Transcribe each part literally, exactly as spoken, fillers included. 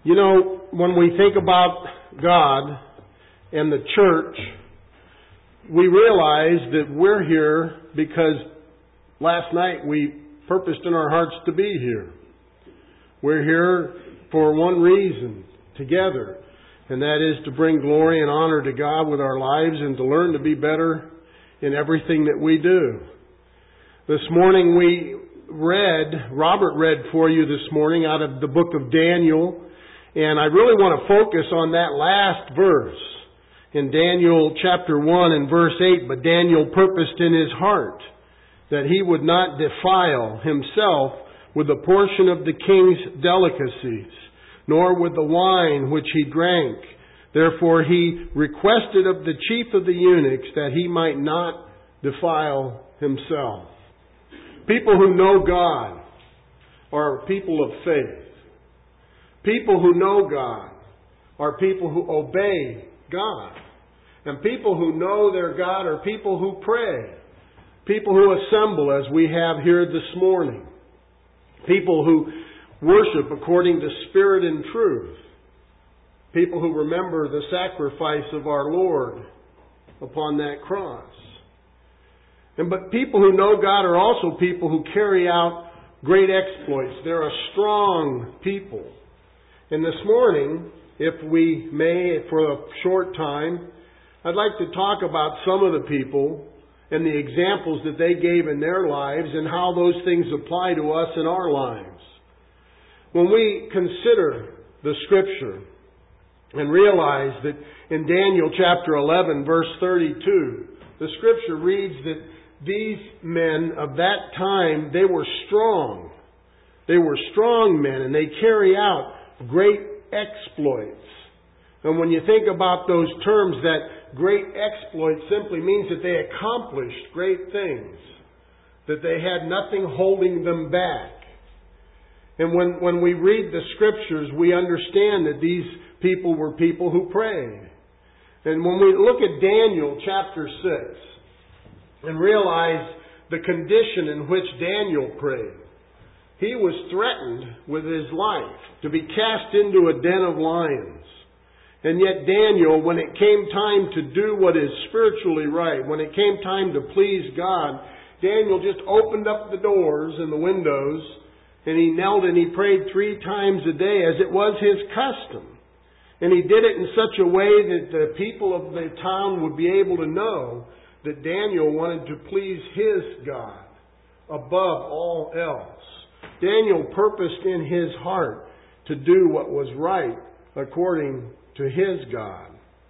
You know, when we think about God and the church, we realize that we're here because last night we purposed in our hearts to be here. We're here for one reason, together, and that is to bring glory and honor to God with our lives and to learn to be better in everything that we do. This morning we read, Robert read for you this morning out of the book of Daniel, and I really want to focus on that last verse in Daniel chapter one and verse eight. But Daniel purposed in his heart that he would not defile himself with a portion of the king's delicacies, nor with the wine which he drank. Therefore he requested of the chief of the eunuchs that he might not defile himself. People who know God are people of faith. People who know God are people who obey God. And people who know their God are people who pray. People who assemble as we have here this morning. People who worship according to spirit and truth. People who remember the sacrifice of our Lord upon that cross. And but people who know God are also people who carry out great exploits. They're a strong people. And this morning, if we may, for a short time, I'd like to talk about some of the people and the examples that they gave in their lives and how those things apply to us in our lives. When we consider the Scripture and realize that in Daniel chapter eleven, verse thirty-two, the Scripture reads that these men of that time, they were strong. They were strong men, and they carry out great exploits. And when you think about those terms, that great exploit simply means that they accomplished great things. That they had nothing holding them back. And when, when we read the Scriptures, we understand that these people were people who prayed. And when we look at Daniel chapter six and realize the condition in which Daniel prayed, he was threatened with his life to be cast into a den of lions. And yet Daniel, when it came time to do what is spiritually right, when it came time to please God, Daniel just opened up the doors and the windows, and he knelt and he prayed three times a day as it was his custom. And he did it in such a way that the people of the town would be able to know that Daniel wanted to please his God above all else. Daniel purposed in his heart to do what was right according to his God.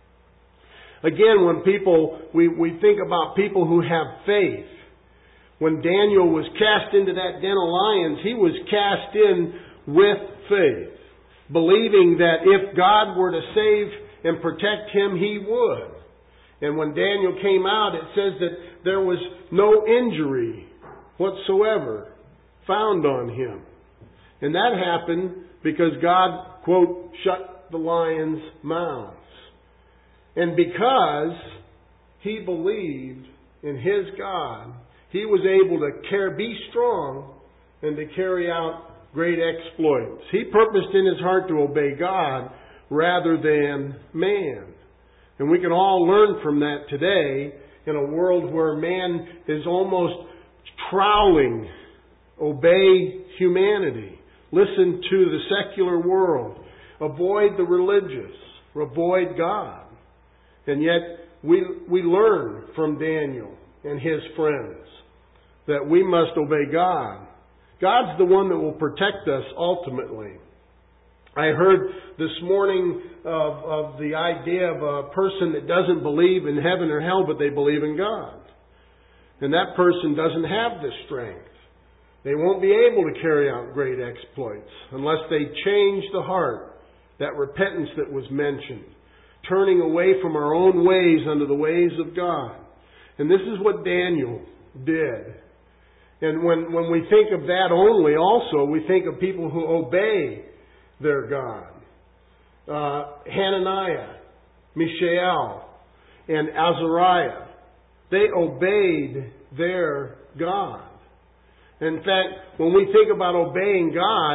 Again, when people, we, we think about people who have faith. When Daniel was cast into that den of lions, he was cast in with faith, believing that if God were to save and protect him, he would. And when Daniel came out, it says that there was no injury whatsoever found on him. And that happened because God, quote, shut the lions' mouths. And because he believed in his God, he was able to care, be strong and to carry out great exploits. He purposed in his heart to obey God rather than man. And we can all learn from that today in a world where man is almost trawling. Obey humanity. Listen to the secular world. Avoid the religious. Avoid God. And yet we, we learn from Daniel and his friends that we must obey God. God's the one that will protect us ultimately. I heard this morning of, of the idea of a person that doesn't believe in heaven or hell, but they believe in God. And that person doesn't have the strength. They won't be able to carry out great exploits unless they change the heart, that repentance that was mentioned, turning away from our own ways unto the ways of God. And this is what Daniel did. And when, when we think of that only, also, we think of people who obey their God. Uh, Hananiah, Mishael, and Azariah, they obeyed their God. In fact, when we think about obeying God,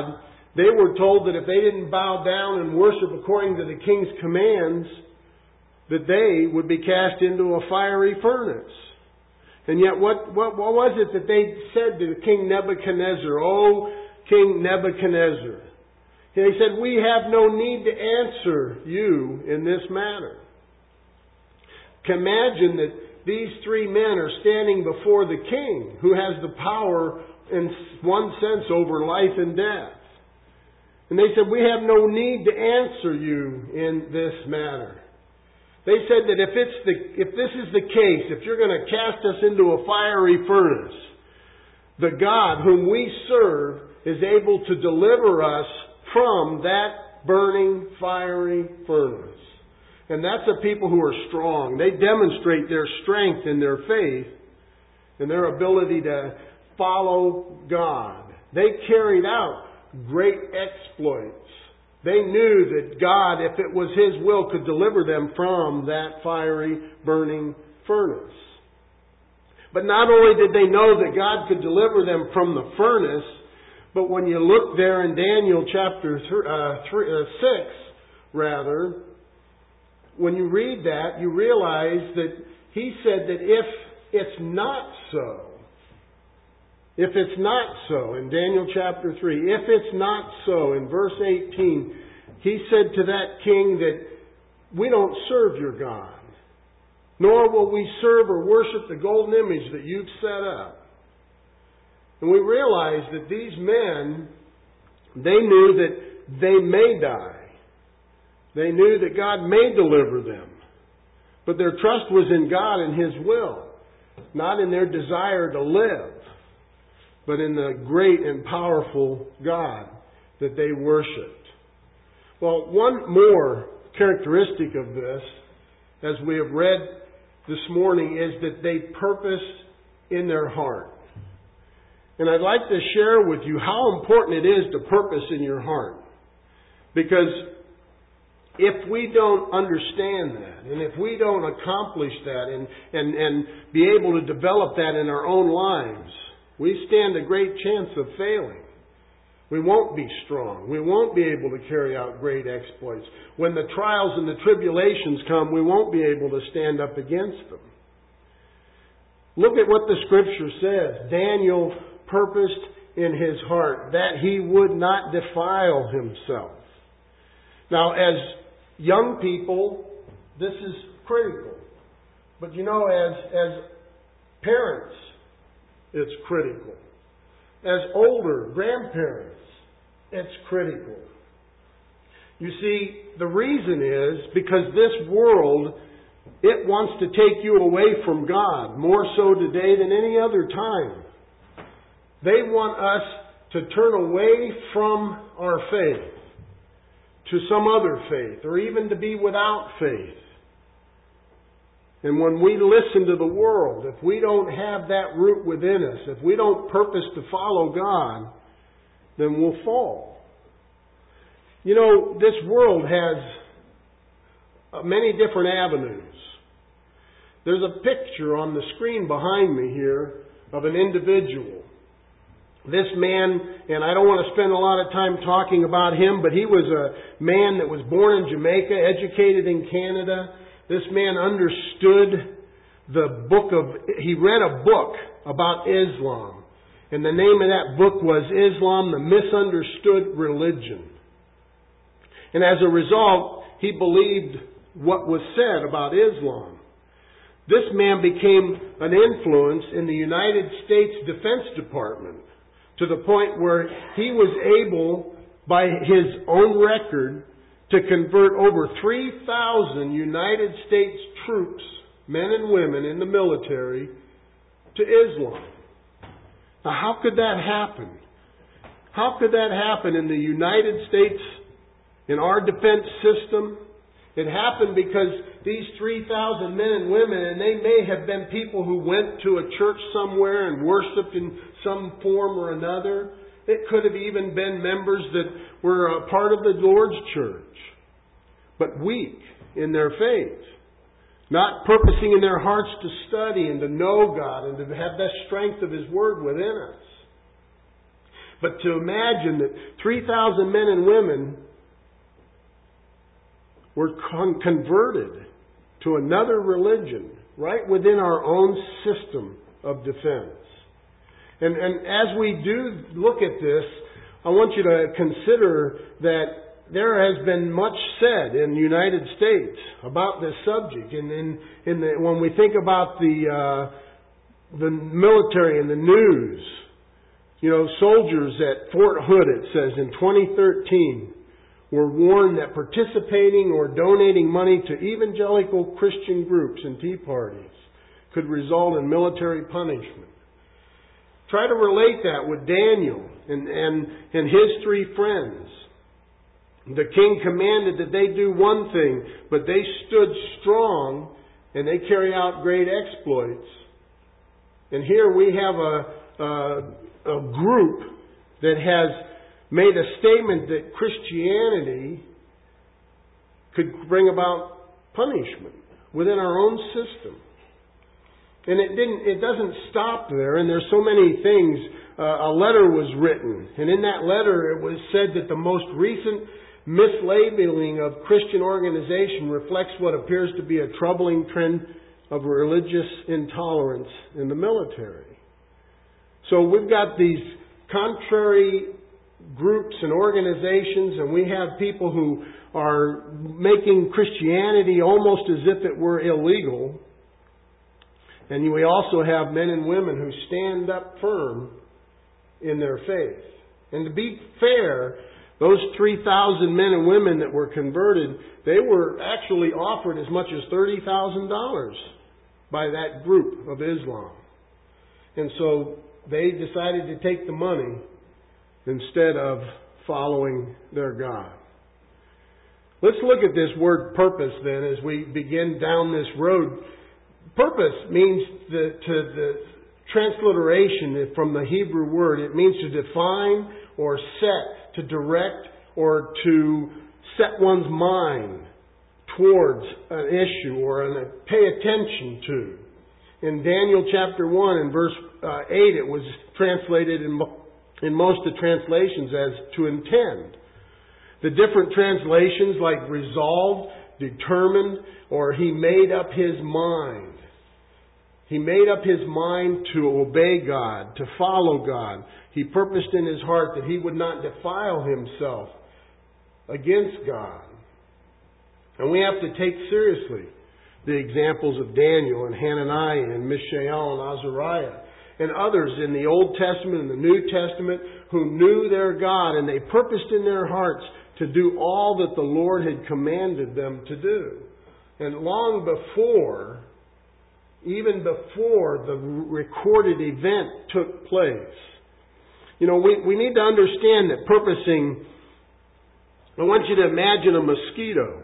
They were told that if they didn't bow down and worship according to the king's commands, that they would be cast into a fiery furnace. And yet what, what, what was it that they said to King Nebuchadnezzar? "Oh, King Nebuchadnezzar." They said, "We have no need to answer you in this matter." Imagine that these three men are standing before the king, who has the power in one sense over life and death. And they said, "We have no need to answer you in this matter." They said that if it's the if this is the case, if you're going to cast us into a fiery furnace, the God whom we serve is able to deliver us from that burning fiery furnace. And that's a people who are strong. They demonstrate their strength in their faith and their ability to follow God. They carried out great exploits. They knew that God, if it was His will, could deliver them from that fiery, burning furnace. But not only did they know that God could deliver them from the furnace, but when you look there in Daniel chapter th- uh, three, uh, six, rather, when you read that, you realize that He said that if it's not so, if it's not so, in Daniel chapter three, if it's not so, in verse eighteen, He said to that king that we don't serve your God, nor will we serve or worship the golden image that you've set up. And we realize that these men, they knew that they may die. They knew that God may deliver them. But their trust was in God and His will, not in their desire to live, but in the great and powerful God that they worshipped. Well, one more characteristic of this, as we have read this morning, is that they purposed in their heart. And I'd like to share with you how important it is to purpose in your heart. Because if we don't understand that, and if we don't accomplish that and, and, and be able to develop that in our own lives, we stand a great chance of failing. We won't be strong. We won't be able to carry out great exploits. When the trials and the tribulations come, we won't be able to stand up against them. Look at what the Scripture says. Daniel purposed in his heart that he would not defile himself. Now, as young people, this is critical. But you know, as, as parents, it's critical. As older grandparents, it's critical. You see, the reason is because this world, it wants to take you away from God more so today than any other time. They want us to turn away from our faith to some other faith, or even to be without faith. And when we listen to the world, if we don't have that root within us, if we don't purpose to follow God, then we'll fall. You know, this world has many different avenues. There's a picture on the screen behind me here of an individual. This man, and I don't want to spend a lot of time talking about him, but he was a man that was born in Jamaica, educated in Canada. This man understood the book of, he read a book about Islam. And the name of that book was Islam, the Misunderstood Religion. And as a result, he believed what was said about Islam. This man became an influence in the United States Defense Department, to the point where he was able, by his own record, to convert over three thousand United States troops, men and women in the military, to Islam. Now, how could that happen? How could that happen in the United States, in our defense system? It happened because these three thousand men and women, and they may have been people who went to a church somewhere and worshiped in some form or another. It could have even been members that were a part of the Lord's church, but weak in their faith, not purposing in their hearts to study and to know God and to have the strength of His Word within us. But to imagine that three thousand men and women were con- converted to another religion right within our own system of defense. And, and as we do look at this, I want you to consider that there has been much said in the United States about this subject. And in, in the, when we think about the uh, the military and the news, you know, soldiers at Fort Hood, it says, in twenty thirteen, were warned that participating or donating money to evangelical Christian groups and tea parties could result in military punishment. Try to relate that with Daniel and, and, and his three friends. The king commanded that they do one thing, but they stood strong and they carry out great exploits. And here we have a, a, a group that has made a statement that Christianity could bring about punishment within our own system. And it didn't. It doesn't stop there. And there's so many things. Uh, a letter was written, and in that letter it was said that the most recent mislabeling of Christian organization reflects what appears to be a troubling trend of religious intolerance in the military. So we've got these contrary groups and organizations, and we have people who are making Christianity almost as if it were illegal. And we also have men and women who stand up firm in their faith. And to be fair, those three thousand men and women that were converted, they were actually offered as much as thirty thousand dollars by that group of Islam. And so they decided to take the money instead of following their God. Let's look at this word purpose then as we begin down this road. Purpose means the, to the transliteration from the Hebrew word. It means to define or set, to direct or to set one's mind towards an issue or an, pay attention to. In Daniel chapter one and verse uh, eight, it was translated in, in most of the translations as to intend. The different translations like resolved, determined, or he made up his mind. He made up his mind to obey God, to follow God. He purposed in his heart that he would not defile himself against God. And we have to take seriously the examples of Daniel and Hananiah and Mishael and Azariah and others in the Old Testament and the New Testament who knew their God, and they purposed in their hearts to do all that the Lord had commanded them to do. And long before, even before the recorded event took place, you know, we, we need to understand that purposing, I want you to imagine a mosquito.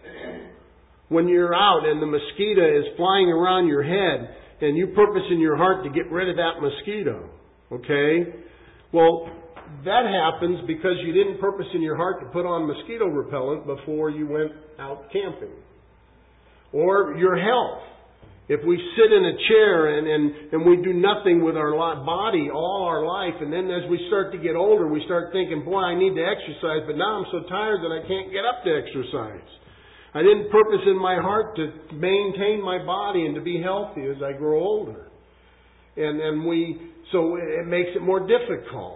When you're out and the mosquito is flying around your head and you purpose in your heart to get rid of that mosquito, okay? Well, that happens because you didn't purpose in your heart to put on mosquito repellent before you went out camping. Or your health. If we sit in a chair and, and, and we do nothing with our body all our life, and then as we start to get older, we start thinking, boy, I need to exercise, but now I'm so tired that I can't get up to exercise. I didn't purpose in my heart to maintain my body and to be healthy as I grow older. And and we so it makes it more difficult.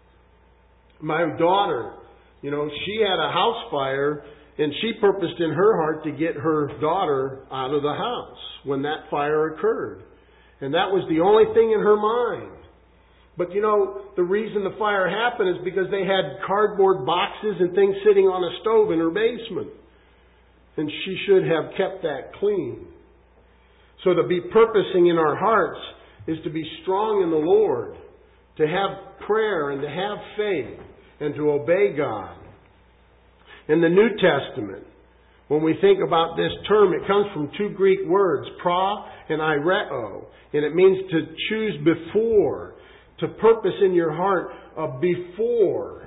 My daughter, you know, she had a house fire, and she purposed in her heart to get her daughter out of the house when that fire occurred. And that was the only thing in her mind. But you know, the reason the fire happened is because they had cardboard boxes and things sitting on a stove in her basement. And she should have kept that clean. So to be purposing in our hearts is to be strong in the Lord, to have prayer and to have faith and to obey God. In the New Testament, when we think about this term, it comes from two Greek words, pra and ireo. And it means to choose before, to purpose in your heart a before.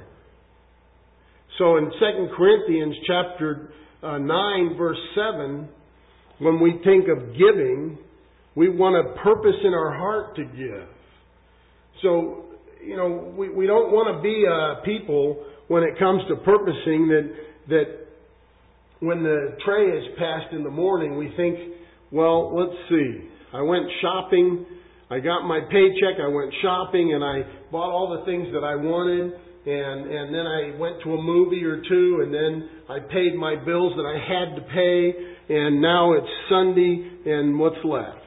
So in Second Corinthians chapter uh, nine, verse seven, when we think of giving, we want a purpose in our heart to give. So you know, we, we don't want to be a people when it comes to purposing that, that when the tray is passed in the morning, we think, well, let's see. I went shopping. I got my paycheck. I went shopping and I bought all the things that I wanted. And, and then I went to a movie or two, and then I paid my bills that I had to pay, and now it's Sunday, and what's left?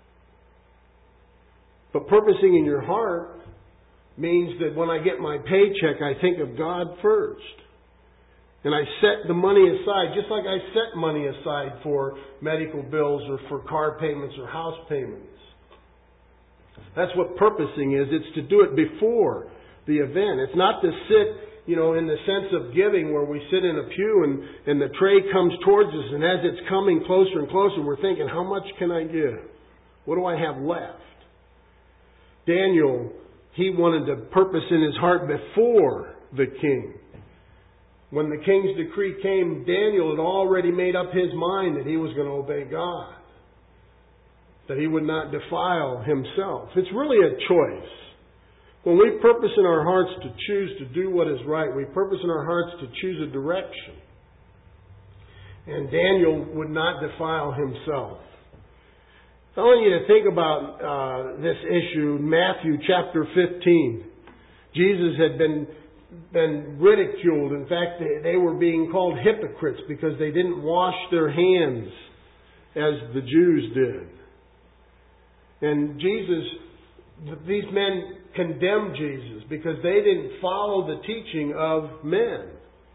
But purposing in your heart means that when I get my paycheck, I think of God first. And I set the money aside, just like I set money aside for medical bills or for car payments or house payments. That's what purposing is. It's to do it before the event. It's not to sit, you know, in the sense of giving where we sit in a pew and, and the tray comes towards us, and as it's coming closer and closer, we're thinking, how much can I give? What do I have left? Daniel, he wanted to purpose in his heart before the king. When the king's decree came, Daniel had already made up his mind that he was going to obey God, that he would not defile himself. It's really a choice. When we purpose in our hearts to choose to do what is right, we purpose in our hearts to choose a direction. And Daniel would not defile himself. I want you to think about uh, this issue, Matthew chapter fifteen. Jesus had been, been ridiculed. In fact, they, they were being called hypocrites because they didn't wash their hands as the Jews did. And Jesus, these men condemned Jesus because they didn't follow the teaching of men.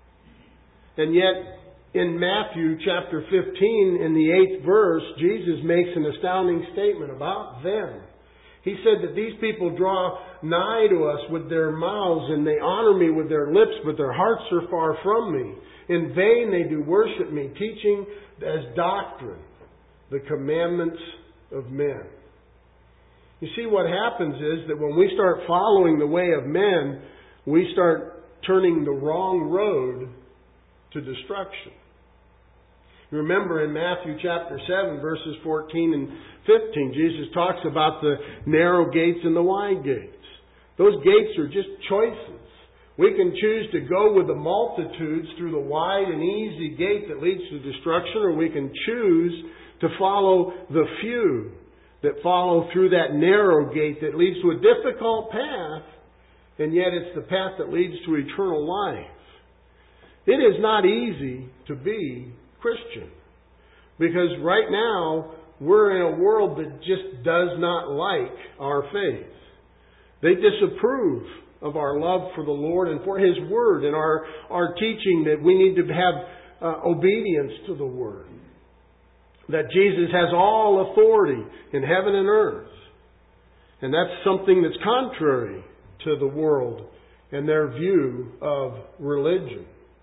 And yet, in Matthew chapter fifteen, in the eighth verse, Jesus makes an astounding statement about them. He said that these people draw nigh to us with their mouths and they honor me with their lips, but their hearts are far from me. In vain they do worship me, teaching as doctrine the commandments of men. You see, what happens is that when we start following the way of men, we start turning the wrong road to destruction. You remember in Matthew chapter seven, verses fourteen and fifteen, Jesus talks about the narrow gates and the wide gates. Those gates are just choices. We can choose to go with the multitudes through the wide and easy gate that leads to destruction, or we can choose to follow the few that follow through that narrow gate that leads to a difficult path, and yet it's the path that leads to eternal life. It is not easy to be Christian, because right now we're in a world that just does not like our faith. They disapprove of our love for the Lord and for His Word and our, our teaching that we need to have uh, obedience to the Word. That Jesus has all authority in heaven and earth. And that's something that's contrary to the world and their view of religion.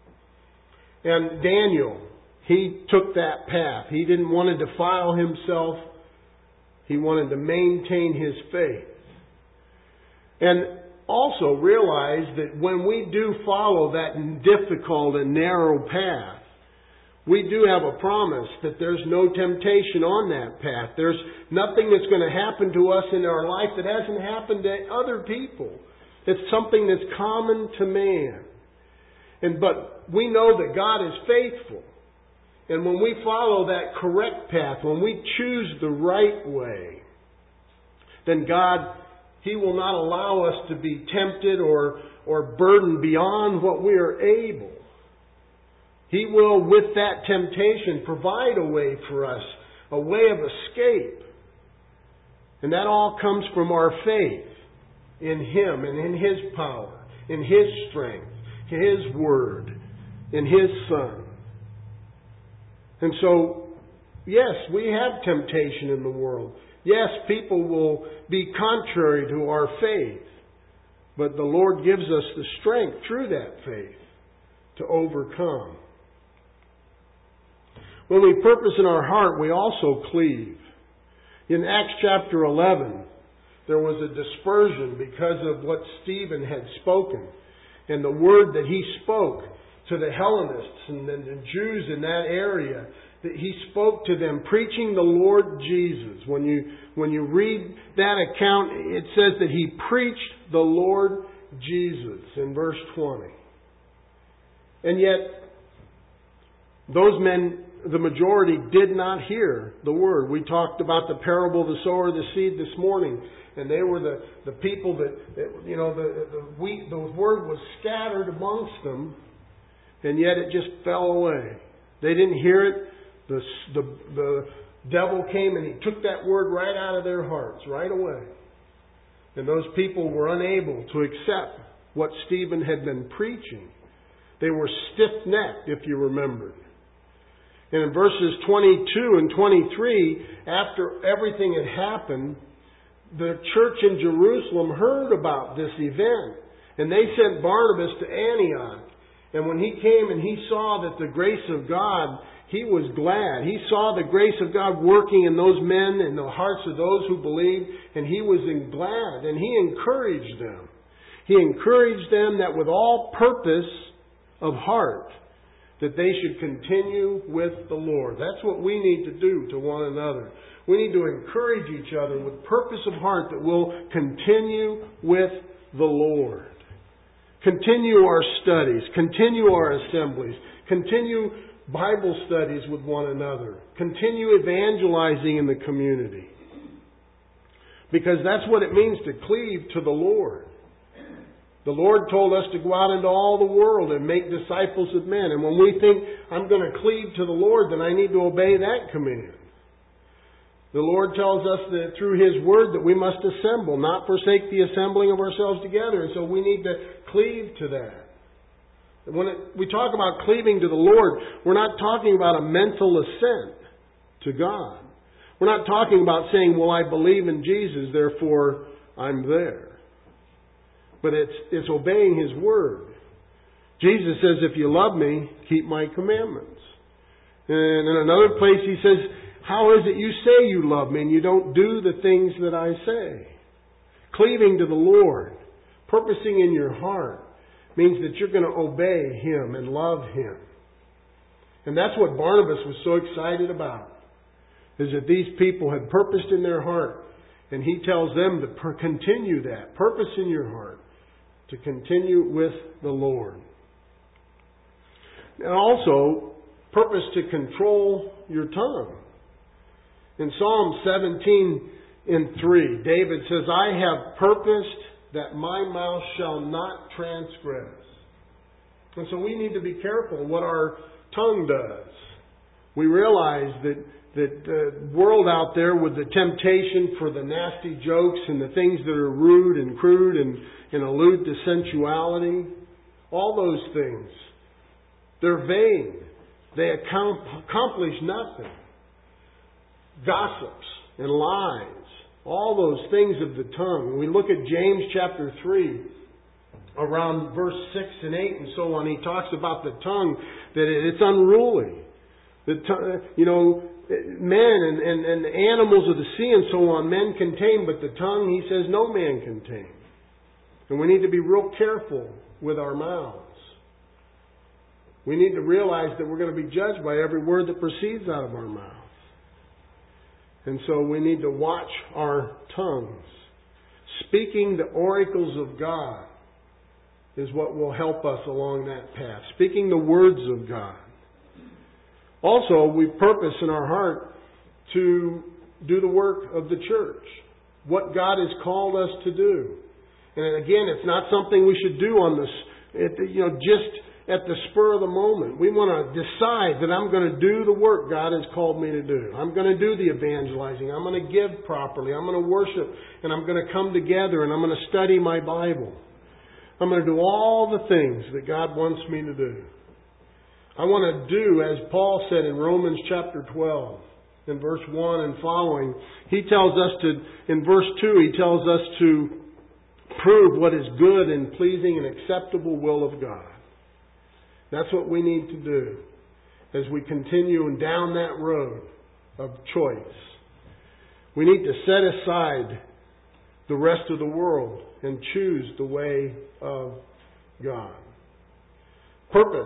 And Daniel, he took that path. He didn't want to defile himself. He wanted to maintain his faith. And also realize that when we do follow that difficult and narrow path, we do have a promise that there's no temptation on that path. There's nothing that's going to happen to us in our life that hasn't happened to other people. It's something that's common to man. And but we know that God is faithful. And when we follow that correct path, when we choose the right way, then God, He will not allow us to be tempted or, or burdened beyond what we are able. He will, with that temptation, provide a way for us, a way of escape. And that all comes from our faith in Him and in His power, in His strength, His Word, in His Son. And so, yes, we have temptation in the world. Yes, people will be contrary to our faith. But the Lord gives us the strength through that faith to overcome. When we purpose in our heart, we also cleave. In Acts chapter eleven, there was a dispersion because of what Stephen had spoken. And the word that he spoke, to the Hellenists and the Jews in that area. That He spoke to them, preaching the Lord Jesus. When you, when you read that account, it says that He preached the Lord Jesus in verse twenty. And yet, those men, the majority, did not hear the Word. We talked about the parable of the sower of the seed this morning. And they were the, the people that, that you know, the, the wheat, the Word was scattered amongst them. And yet it just fell away. They didn't hear it. The, the, the devil came and he took that Word right out of their hearts, right away. And those people were unable to accept what Stephen had been preaching. They were stiff-necked, if you remember. And in verses twenty-two and twenty-three, after everything had happened, the church in Jerusalem heard about this event. And they sent Barnabas to Antioch. And when he came and he saw that the grace of God, he was glad. He saw the grace of God working in those men and the hearts of those who believed. And he was glad. And he encouraged them. He encouraged them that with all purpose of heart, that they should continue with the Lord. That's what we need to do to one another. We need to encourage each other with purpose of heart that we'll continue with the Lord. Continue our studies. Continue our assemblies. Continue Bible studies with one another. Continue evangelizing in the community. Because that's what it means to cleave to the Lord. The Lord told us to go out into all the world and make disciples of men. And when we think, I'm going to cleave to the Lord, then I need to obey that command. The Lord tells us that through His Word that we must assemble, not forsake the assembling of ourselves together. And so we need to cleave to that. When it, we talk about cleaving to the Lord, we're not talking about a mental assent to God. We're not talking about saying, well, I believe in Jesus, therefore I'm there. But it's, it's obeying His Word. Jesus says, if you love me, keep my commandments. And in another place He says, how is it you say you love me and you don't do the things that I say? Cleaving to the Lord, purposing in your heart, means that you're going to obey Him and love Him. And that's what Barnabas was so excited about, is that these people had purposed in their heart. And he tells them to per- continue that. Purpose in your heart. To continue with the Lord. And also, purpose to control your tongue. In Psalm seventeen and three, David says, I have purposed that my mouth shall not transgress. And so we need to be careful what our tongue does. We realize that that the world out there with the temptation for the nasty jokes and the things that are rude and crude and, and allude to sensuality, all those things, they're vain. They accomplish nothing. Gossips and lies, all those things of the tongue. When we look at James chapter three, around verse six and eight and so on, he talks about the tongue, that it's unruly. The tongue, you know, men and, and, and animals of the sea and so on, men can tame, but the tongue, he says, no man can tame. And we need to be real careful with our mouths. We need to realize that we're going to be judged by every word that proceeds out of our mouth. And so we need to watch our tongues. Speaking the oracles of God is what will help us along that path. Speaking the words of God. Also, we purpose in our heart to do the work of the church. What God has called us to do. And again, it's not something we should do on this, you know, just at the spur of the moment. We want to decide that I'm going to do the work God has called me to do. I'm going to do the evangelizing. I'm going to give properly. I'm going to worship. And I'm going to come together and I'm going to study my Bible. I'm going to do all the things that God wants me to do. I want to do, as Paul said in Romans chapter twelve, in verse one and following, he tells us to, in verse two, he tells us to prove what is good and pleasing and acceptable will of God. That's what we need to do as we continue down that road of choice. We need to set aside the rest of the world and choose the way of God. Purpose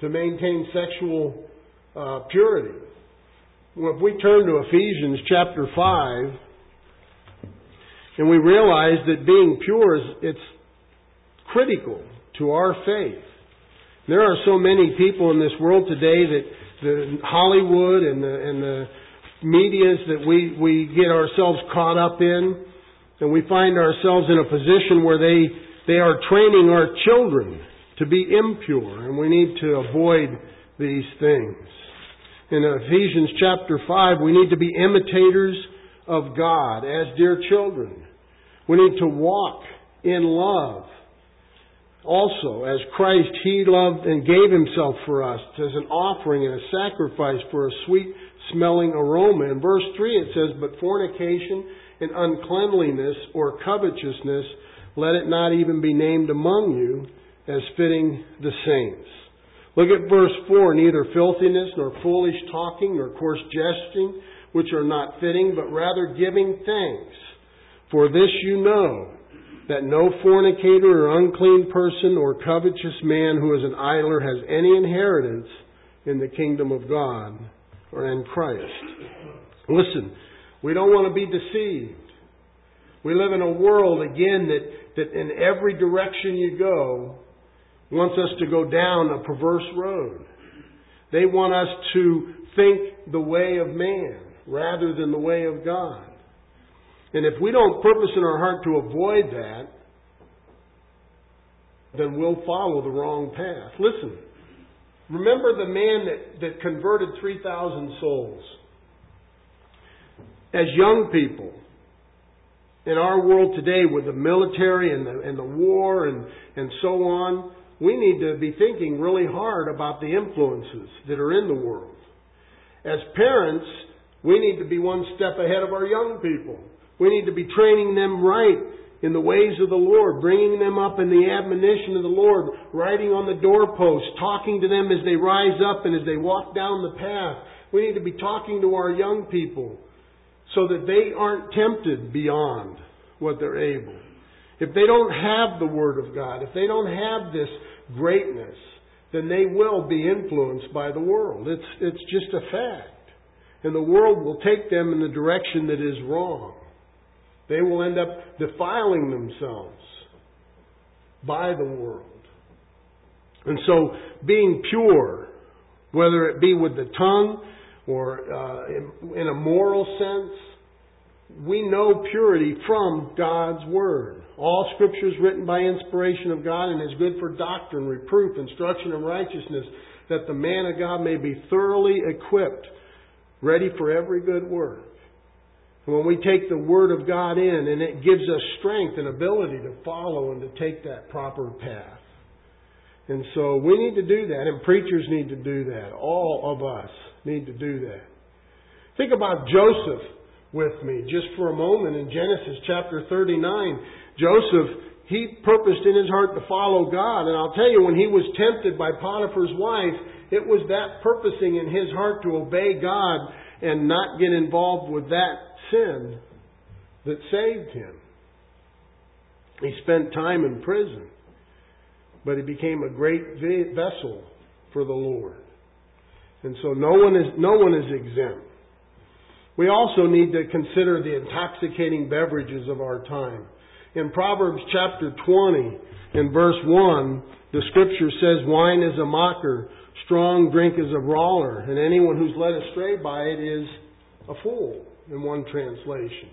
to maintain sexual uh, purity. Well, if we turn to Ephesians chapter five, and we realize that being pure is it's critical to our faith. There are so many people in this world today that the Hollywood and the, and the medias that we, we get ourselves caught up in, and we find ourselves in a position where they, they are training our children to be impure, and we need to avoid these things. In Ephesians chapter five, we need to be imitators of God as dear children. We need to walk in love. Also, as Christ, He loved and gave Himself for us as an offering and a sacrifice for a sweet-smelling aroma. In verse three it says, "But fornication and uncleanliness or covetousness, let it not even be named among you as fitting the saints." Look at verse four, "Neither filthiness, nor foolish talking, nor coarse jesting, which are not fitting, but rather giving thanks. For this you know, that no fornicator or unclean person or covetous man who is an idler has any inheritance in the kingdom of God or in Christ." Listen, we don't want to be deceived. We live in a world, again, that, that in every direction you go, wants us to go down a perverse road. They want us to think the way of man rather than the way of God. And if we don't purpose in our heart to avoid that, then we'll follow the wrong path. Listen, remember the man that, that converted three thousand souls. As young people, in our world today with the military and the, and the war and, and so on, we need to be thinking really hard about the influences that are in the world. As parents, we need to be one step ahead of our young people. We need to be training them right in the ways of the Lord, bringing them up in the admonition of the Lord, writing on the doorposts, talking to them as they rise up and as they walk down the path. We need to be talking to our young people so that they aren't tempted beyond what they're able. If they don't have the Word of God, if they don't have this greatness, then they will be influenced by the world. It's, it's just a fact. And the world will take them in the direction that is wrong. They will end up defiling themselves by the world. And so, being pure, whether it be with the tongue or uh, in, in a moral sense, we know purity from God's Word. All Scripture is written by inspiration of God and is good for doctrine, reproof, instruction in righteousness, that the man of God may be thoroughly equipped, ready for every good work. When we take the Word of God in, and it gives us strength and ability to follow and to take that proper path. And so we need to do that, and preachers need to do that. All of us need to do that. Think about Joseph with me just for a moment in Genesis chapter thirty-nine. Joseph, he purposed in his heart to follow God. And I'll tell you, when he was tempted by Potiphar's wife, it was that purposing in his heart to obey God and not get involved with that sin that saved him. He spent time in prison, but he became a great vessel for the Lord. And so no one is no one is exempt. We also need to consider the intoxicating beverages of our time. In Proverbs chapter twenty, in verse one, the Scripture says, "Wine is a mocker, strong drink is a brawler, and anyone who's led astray by it is a fool," in one translation.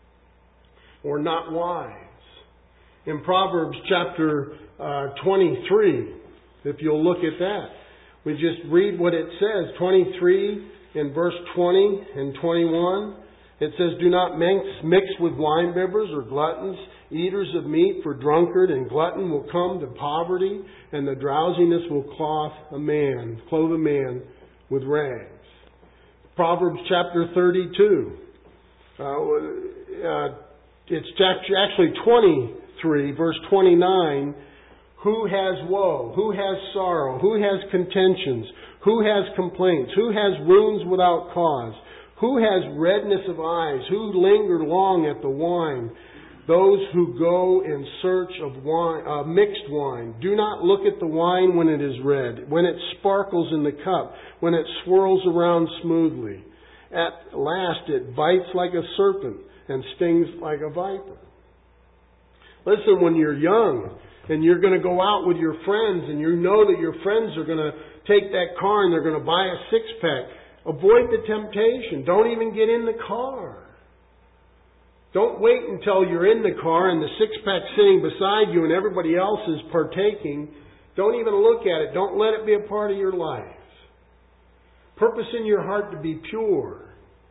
Or not wise. In Proverbs chapter uh, twenty-three, if you'll look at that, we just read what it says. twenty-three in verse twenty and twenty-one. It says, "Do not mix, mix with wine bibbers or gluttons, eaters of meat, for drunkard and glutton will come to poverty, and the drowsiness will cloth a man, clothe a man with rags." Proverbs chapter thirty-two. Uh, uh, it's actually twenty-three, verse twenty-nine. "Who has woe? Who has sorrow? Who has contentions? Who has complaints? Who has wounds without cause? Who has redness of eyes? Who lingered long at the wine? those who go in search of wine, uh, mixed wine. Do not look at the wine when it is red, when it sparkles in the cup, when it swirls around smoothly. At last it bites like a serpent and stings like a viper. Listen, when you're young and you're going to go out with your friends and you know that your friends are going to take that car and they're going to buy a six-pack, avoid the temptation. Don't even get in the car. Don't wait until you're in the car and the six-pack's sitting beside you and everybody else is partaking. Don't even look at it. Don't let it be a part of your life. Purpose in your heart to be pure.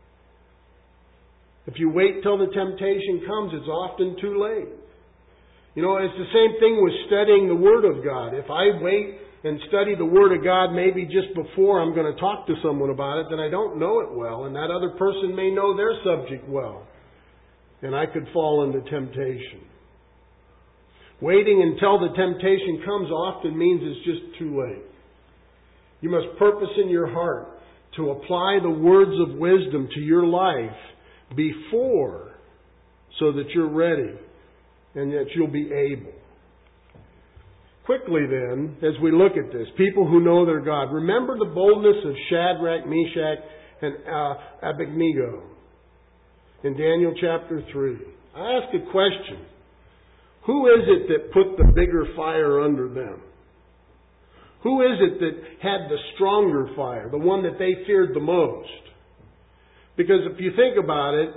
If you wait till the temptation comes, it's often too late. You know, it's the same thing with studying the Word of God. If I wait and study the Word of God maybe just before I'm going to talk to someone about it, then I don't know it well, and that other person may know their subject well. And I could fall into temptation. Waiting until the temptation comes often means it's just too late. You must purpose in your heart to apply the words of wisdom to your life before, so that you're ready and that you'll be able. Quickly then, as we look at this, people who know their God, remember the boldness of Shadrach, Meshach, and uh, Abednego in Daniel chapter three. I ask a question. Who is it that put the bigger fire under them? Who is it that had the stronger fire, the one that they feared the most? Because if you think about it,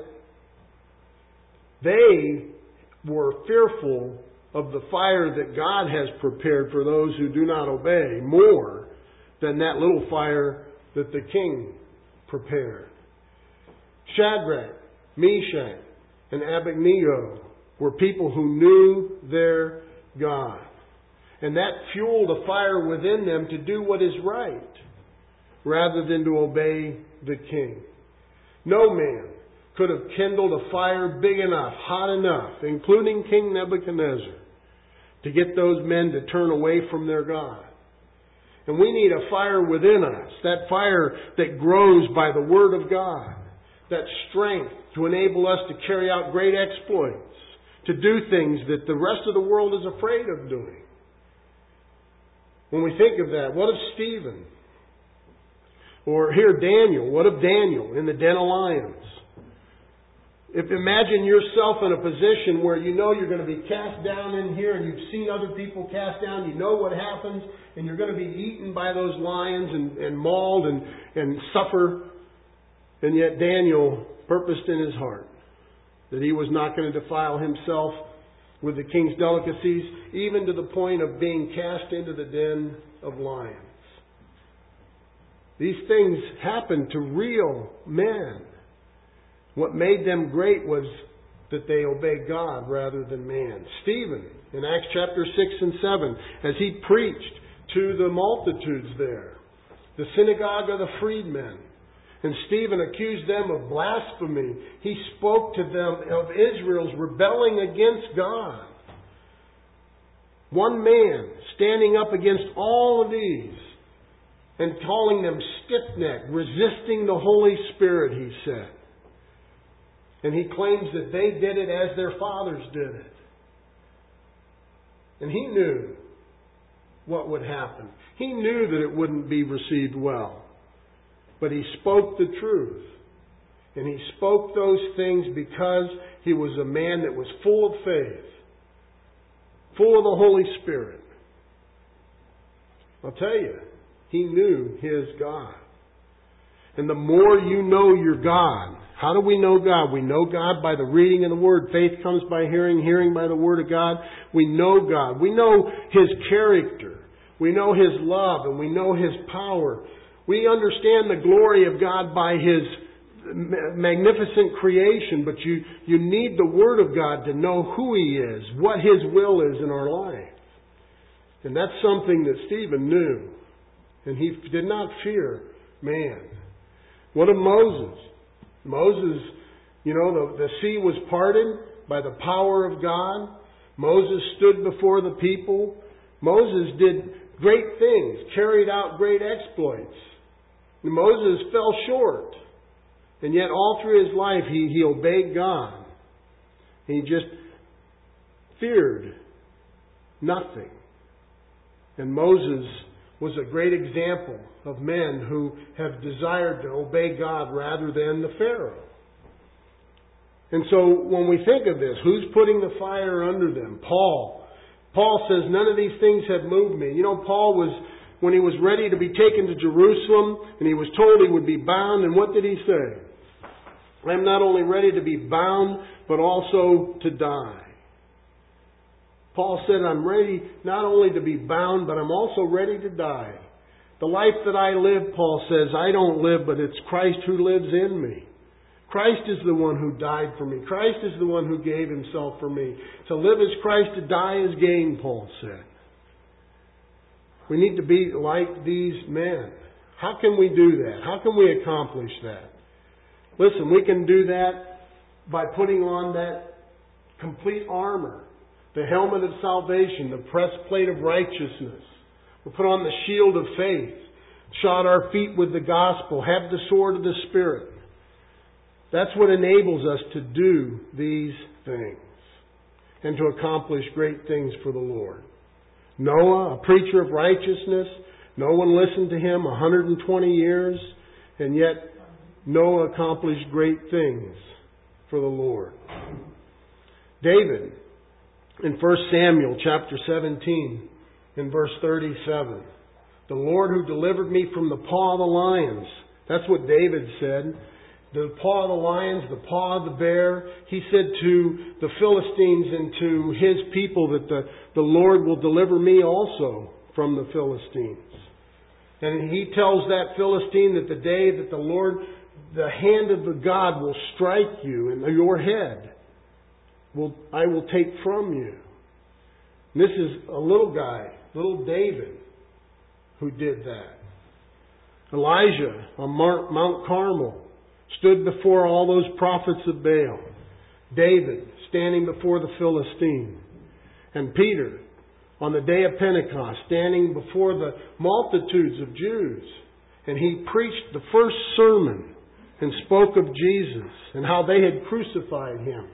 they were fearful of the fire that God has prepared for those who do not obey more than that little fire that the king prepared. Shadrach, Meshach, and Abednego were people who knew their God. And that fueled a fire within them to do what is right, rather than to obey the king. No man could have kindled a fire big enough, hot enough, including King Nebuchadnezzar, to get those men to turn away from their God. And we need a fire within us, that fire that grows by the Word of God, that strength to enable us to carry out great exploits, to do things that the rest of the world is afraid of doing. When we think of that, what of Stephen? Or here, Daniel. What of Daniel in the den of lions? If imagine yourself in a position where you know you're going to be cast down in here and you've seen other people cast down, you know what happens, and you're going to be eaten by those lions and, and mauled and, and suffer. And yet Daniel purposed in his heart that he was not going to defile himself with the king's delicacies, even to the point of being cast into the den of lions. These things happened to real men. What made them great was that they obeyed God rather than man. Stephen, in Acts chapter six and seven, as he preached to the multitudes there, the synagogue of the freedmen, and Stephen accused them of blasphemy. He spoke to them of Israel's rebelling against God. One man standing up against all of these and calling them stiff-necked, resisting the Holy Spirit, he said. And he claims that they did it as their fathers did it. And he knew what would happen. He knew that it wouldn't be received well. But he spoke the truth. And he spoke those things because he was a man that was full of faith, full of the Holy Spirit. I'll tell you, he knew his God. And the more you know your God, how do we know God? We know God by the reading of the Word. Faith comes by hearing, hearing by the Word of God. We know God. We know His character. We know His love, and we know His power. We understand the glory of God by His magnificent creation, but you, you need the Word of God to know who He is, what His will is in our life. And that's something that Stephen knew. And he did not fear man. What of Moses? Moses, you know, the, the sea was parted by the power of God. Moses stood before the people. Moses did great things, carried out great exploits. And Moses fell short. And yet all through his life he, he obeyed God. He just feared nothing. And Moses was a great example of men who have desired to obey God rather than the Pharaoh. And so when we think of this, who's putting the fire under them? Paul. Paul says, none of these things have moved me. You know, Paul was, when he was ready to be taken to Jerusalem, and he was told he would be bound, and what did he say? I'm not only ready to be bound, but also to die. Paul said, I'm ready not only to be bound, but I'm also ready to die. The life that I live, Paul says, I don't live, but it's Christ who lives in me. Christ is the one who died for me. Christ is the one who gave Himself for me. To live is Christ, to die is gain, Paul said. We need to be like these men. How can we do that? How can we accomplish that? Listen, we can do that by putting on that complete armor. The helmet of salvation, the breastplate of righteousness. We put on the shield of faith, shod our feet with the gospel, have the sword of the Spirit. That's what enables us to do these things and to accomplish great things for the Lord. Noah, a preacher of righteousness, no one listened to him one hundred twenty years, and yet Noah accomplished great things for the Lord. David, in First Samuel chapter seventeen, in verse thirty-seven, the Lord who delivered me from the paw of the lions. That's what David said. The paw of the lions, the paw of the bear. He said to the Philistines and to his people that the, the Lord will deliver me also from the Philistines. And he tells that Philistine that the day that the Lord, the hand of the God will strike you in your head, will I will take from you. And this is a little guy, little David, who did that. Elijah on Mount Carmel stood before all those prophets of Baal. David standing before the Philistine. And Peter on the day of Pentecost standing before the multitudes of Jews. And he preached the first sermon and spoke of Jesus and how they had crucified Him.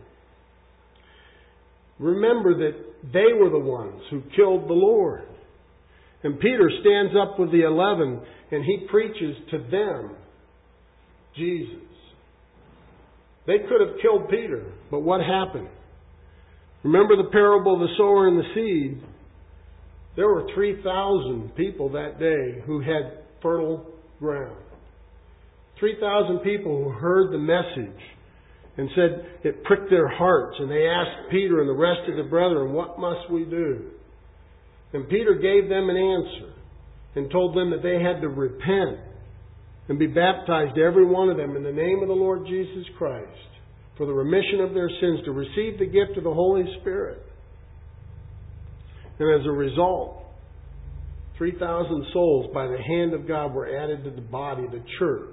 Remember that they were the ones who killed the Lord. And Peter stands up with the eleven and he preaches to them Jesus. They could have killed Peter, but what happened? Remember the parable of the sower and the seed? There were three thousand people that day who had fertile ground. three thousand people who heard the message and said it pricked their hearts, and they asked Peter and the rest of the brethren, what must we do? And Peter gave them an answer and told them that they had to repent and be baptized, every one of them, in the name of the Lord Jesus Christ for the remission of their sins, to receive the gift of the Holy Spirit. And as a result, three thousand souls by the hand of God were added to the body, the church.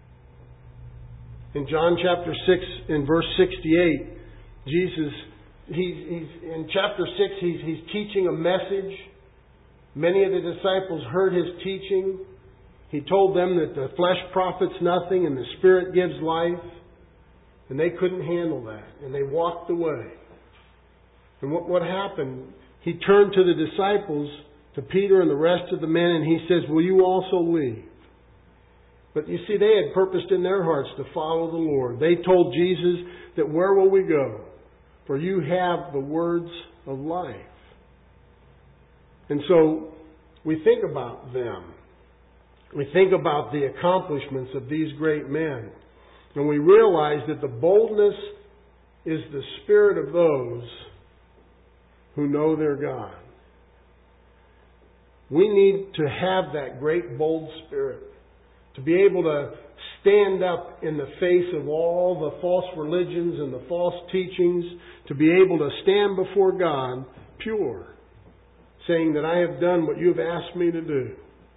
In John chapter six, in verse sixty-eight, Jesus, he's, he's in chapter six, he's, he's teaching a message. Many of the disciples heard His teaching. He told them that the flesh profits nothing and the Spirit gives life. And they couldn't handle that. And they walked away. And what, what happened? He turned to the disciples, to Peter and the rest of the men, and He says, will you also leave? But you see, they had purposed in their hearts to follow the Lord. They told Jesus that where will we go? For you have the words of life. And so we think about them. We think about the accomplishments of these great men. And we realize that the boldness is the spirit of those who know their God. We need to have that great bold spirit. To be able to stand up in the face of all the false religions and the false teachings. To be able to stand before God pure. Saying that I have done what you have asked me to do.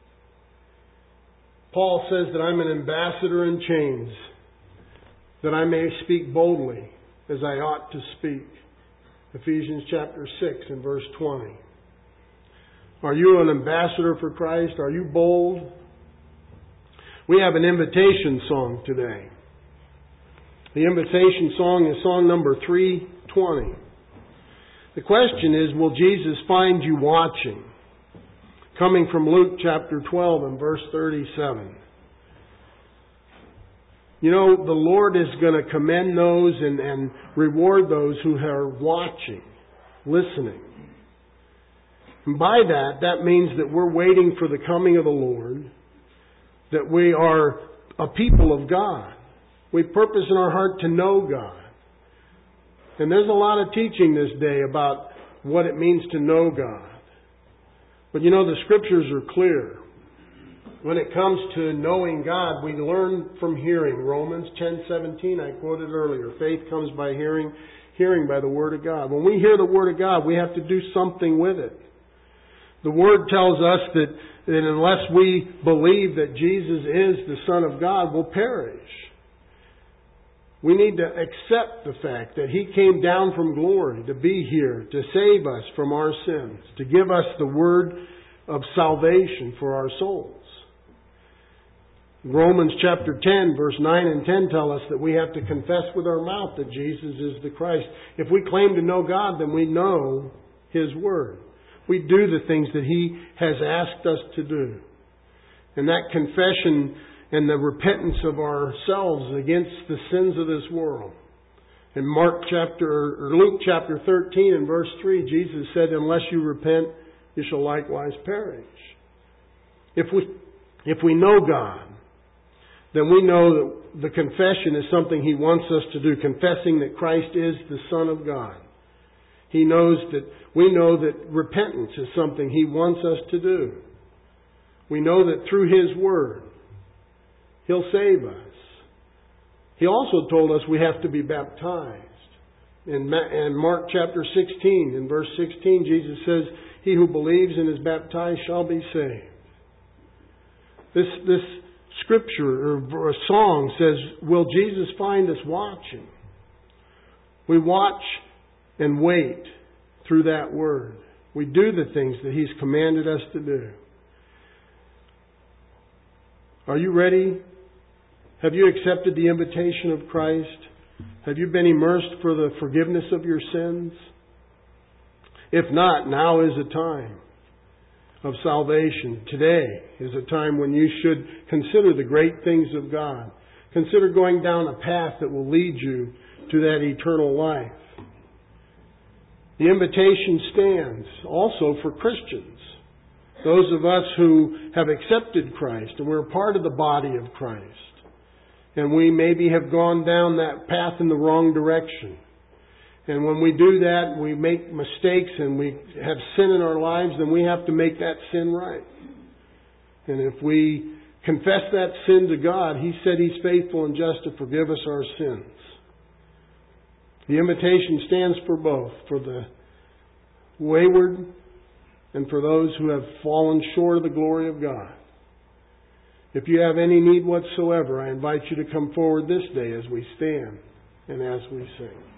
Paul says that I'm an ambassador in chains, that I may speak boldly as I ought to speak. Ephesians chapter six and verse twenty. Are you an ambassador for Christ? Are you bold? We have an invitation song today. The invitation song is song number three twenty. The question is, will Jesus find you watching? Coming from Luke chapter twelve and verse thirty-seven. You know, the Lord is going to commend those and, and reward those who are watching, listening. And by that, that means that we're waiting for the coming of the Lord, that we are a people of God. We purpose in our heart to know God. And there's a lot of teaching this day about what it means to know God. But you know, the Scriptures are clear. When it comes to knowing God, we learn from hearing. Romans ten seventeen, I quoted earlier. Faith comes by hearing, hearing by the Word of God. When we hear the Word of God, we have to do something with it. The Word tells us that, that unless we believe that Jesus is the Son of God, we'll perish. We need to accept the fact that He came down from glory to be here, to save us from our sins, to give us the word of salvation for our souls. Romans chapter ten, verse nine and ten tell us that we have to confess with our mouth that Jesus is the Christ. If we claim to know God, then we know His Word. We do the things that He has asked us to do. And that confession and the repentance of ourselves against the sins of this world. In Mark chapter, or Luke chapter thirteen and verse three, Jesus said, unless you repent, you shall likewise perish. If we, if we know God, then we know that the confession is something He wants us to do, confessing that Christ is the Son of God. He knows that, we know that repentance is something He wants us to do. We know that through His Word, He'll save us. He also told us we have to be baptized. In Mark chapter sixteen, in verse sixteen, Jesus says, he who believes and is baptized shall be saved. This, this scripture or a song says, will Jesus find us watching? We watch and wait through that Word. We do the things that He's commanded us to do. Are you ready? Have you accepted the invitation of Christ? Have you been immersed for the forgiveness of your sins? If not, now is a time of salvation. Today is a time when you should consider the great things of God. Consider going down a path that will lead you to that eternal life. The invitation stands also for Christians. Those of us who have accepted Christ and we're part of the body of Christ. And we maybe have gone down that path in the wrong direction. And when we do that, we make mistakes and we have sin in our lives, then we have to make that sin right. And if we confess that sin to God, He said He's faithful and just to forgive us our sins. The invitation stands for both, for the wayward and for those who have fallen short of the glory of God. If you have any need whatsoever, I invite you to come forward this day as we stand and as we sing.